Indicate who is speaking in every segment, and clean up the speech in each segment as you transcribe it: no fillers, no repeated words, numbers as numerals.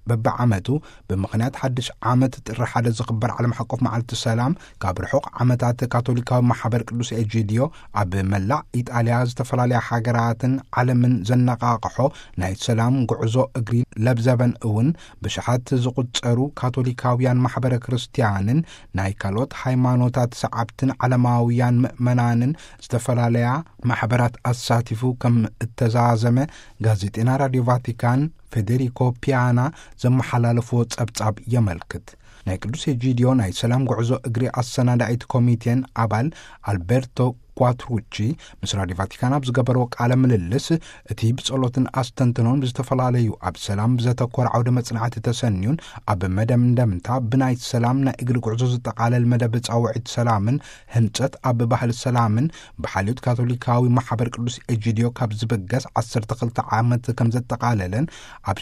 Speaker 1: በብዓመቱ ብምኽንያት ሓድሽ ዓመት ጥሪ ሓደ ዝኽበር ዓለም ሓቆፍ መዓልቲ ሰላም ካብ ርሑቕ ዓመታት ካቶሊካዊ ማሕበር ቅዱስ ኤጂድዮ ኣብ መላእ ኢጣልያ ዝተፈላለያ ሃገራትን ዓለምን ዘነቓቕሖ ናይ ሰላም ጉዕዞ እግሪ ለብዘበን እውን ብሽሓት ዝቝጸሩ ካቶሊካውያን ማሕበረ ክርስቲያንን ናይ ካልኦት ሃይማኖታት ሰዓብትን ዓለማውያን ምእመናንን ዝተፈላለያ ማሕበራት ኣሳቲፉ ከም እተዛዘመ ጋዜጤና ራድዮ ቫቲካን ፌዴሪኮ ፒያና ዘመሓላለፍዎ ጸብጻብ የመልክት። ናይ ቅዱስ ኤጂድዮ ናይ ሰላም ጉዕዞ እግሪ ኣሰናዳኢት ኮሚቴን ኣባል አልቤርቶ ኳትሩቺ ምስ ራድዮ ቫቲካን ኣብ ዝገበርዎ ቃለ ምልልስ እቲ ብጸሎትን ኣስተንትኖን ብዝተፈላለዩ ኣብ ሰላም ብዘተኰረ ዓውደ መጽናዕቲ ተሰንዩን ኣብ መደምደምታ ብናይ ሰላም ናይ እግሪ ጉዕዞ ዝጠቓለል መደብ ጻውዒት ሰላምን ህንጸት ኣብ ባህሊ ሰላምን ብሓልዮት ካቶሊካዊ ማሕበር ቅዱስ ኤጂድዮ ካብ ዝብገስ 12 ዓመት ከም ዘጠቓለለን ኣብ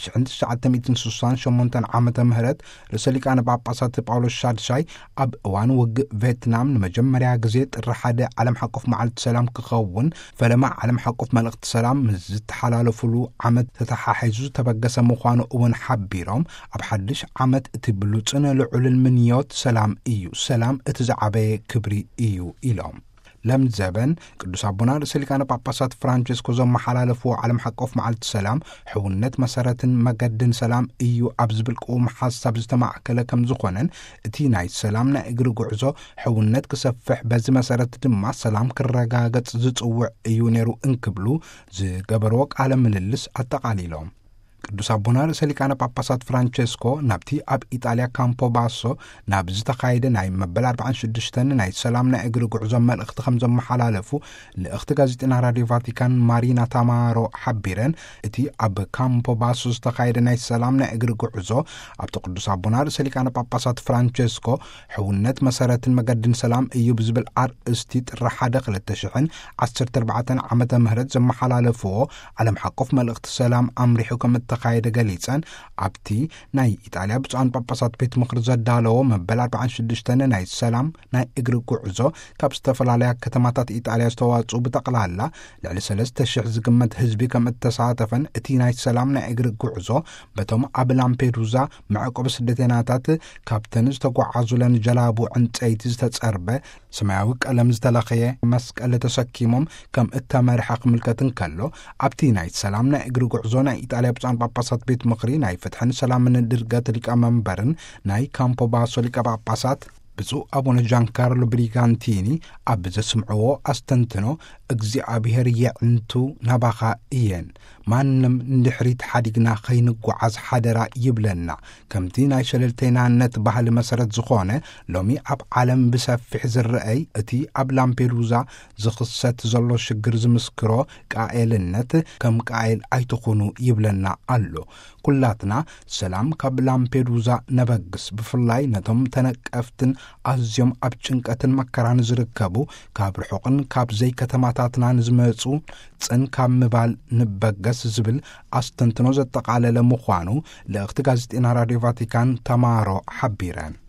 Speaker 1: 1968 ዓመተ ምህረት ርእሰ ሊቃነ ጳጳሳት ጳውሎስ ሻድሻይ ኣብ እዋን ውግእ ቪየትናም ንመጀመርያ ግዜ ጥሪ ሓደ ዓለም ሓቆፍ መዓልቲ ሰላም ክኸውን ፈለማ ዓለም ሓቆፍ መልእኽቲ ሰላም ዝተሓላለፉሉ ዓመት ተተሓሒዙ ተበገሰ ምዃኑ እውን ሓቢሮም ኣብ ሓድሽ ዓመት እቲ ብሉጽን ልዑልን ምንዮት ሰላም እዩ፣ ሰላም እቲ ዝዓበየ ክብሪ እዩ ኢሎም። ለምዘበን ቅዱስ አቡና ርእሰ ሊቃነ ጳጳሳት ፍራንቺስኮ ዘመሓላለፍዎ ዓለም ሓቆፍ መዓልቲ ሰላም ሕውነት መሰረትን መገድን ሰላም እዩ ኣብ ዝብልቅዎም ሓሳብ ዝተማዕከለ ከም ዝኾነን እቲ ናይ ሰላም ናይ እግሪ ጉዕዞ ሕውነት ክሰፍሕ በዚ መሰረት ድማ ሰላም ክረጋገጽ ዝጽውዕ እዩ ነይሩ እንክብሉ ዝገበርዎ ቃለ ምልልስ ኣጠቓሊሎም። ቅዱስ አቡና ርእሰ ሊቃነ ጳጳሳት ፍራንቺስኮ ናብቲ ኣብ ኢጣልያ ካምፖ ባሶ ናብ ዝተኻየደ ናይ መበል 46 ናይ ሰላም ናይ እግሪ ጉዕዞ መልእኽቲ ከም ዘመሓላለፉ ልእኽቲ ጋዜጤና ራድዮ ቫቲካን ማሪና ታማሮ ሓቢረን እቲ ኣብ ካምፖ ባሶ ዝተኻየደ ናይ ሰላም ናይ እግሪ ጉዕዞ ኣብቲ ቅዱስ አቡና ርእሰ ሊቃነ ጳጳሳት ፍራንቺስኮ ሕውነት መሰረትን መገድን ሰላም እዩ ብዝብል ኣርእስቲ ጥሪ 1 2014 ዓመተ ምህረት ዘመሓላለፍዎ ዓለም ሓቆፍ መልእኽቲ ሰላም ኣምሪሑ ከም ተኻየደ ገሊጸን ኣብቲ ናይ ኢጣልያ ብፁዓን ጳጳሳት ቤት ምክሪ ዘዳለዎ መበል 46 ናይ ሰላም ናይ እግሪ ጉዕዞ ካብ ዝተፈላለያ ከተማታት ኢጣልያ ዝተዋጽኡ ብጠቕላላ ልዕሊ 3,000 ዝግመት ህዝቢ ከም እተሳተፈን እቲ ናይ ሰላም ናይ እግሪ ጉዕዞ በቶም ኣብ ላምፔዱዛ መዕቆቢ ስደተኛታት ካብተን ዝተጓዓዙለን ጀላቡ ዕንጨይቲ ዝተጸርበ ሰማያዊ ቀለም ዝተለኸየ መስቀል ተሰኪሞም ከም እተመርሐ ክምልከትን ከሎ ኣብቲ ናይ ሰላም ናይ እግሪ ጉዕዞ ናይ ኢጣልያ ብፁዓን ጳጳሳት ቤት ምክሪ ናይ ፍትሕን ሰላምን ድርገት ሊቀመንበርን ናይ ካምፖ ባሶ ሊቀ ጳጳሳት ብፁዕ አቡነ ጃንካርሎ ብሪጋንቲኒ ኣብ ዘስምዕዎ ኣስተንትኖ እግዚአብሔር የዕንቱ ናባኻ እየን ማንም እንድሕሪት ሓዲግና ኸይንጓዓዝ ሓደራ ይብለና ከምቲ ናይ ሸለልተይናነት ባህሊ መሰረት ዝኾነ ሎሚ ኣብ ዓለም ብሰፊሕ ዝረአይ እቲ ኣብ ላምፔዱዛ ዝኽሰት ዘሎ ሽግር ዝምስክሮ ቃኤልነት ከም ቃኤል ኣይትኹኑ ይብለና ኣሎ። ኩላትና ሰላም ካብ ላምፔዱዛ ነበግስ ብፍላይ ነቶም ተነቀፍትን ኣዝዮም ኣብ ጭንቀትን መከራን ዝርከቡ ካብ ርሑቕን ካብ ዘይ ከተማታትና ንዝመጹ ጽን ካብ ምባል ንበገስ ዝብል ኣስተንትኖ ዘጠቓለለ ምዃኑ ልእኽቲ ጋዜጤና ራድዮ ቫቲካን ተማሮ ሓቢረን።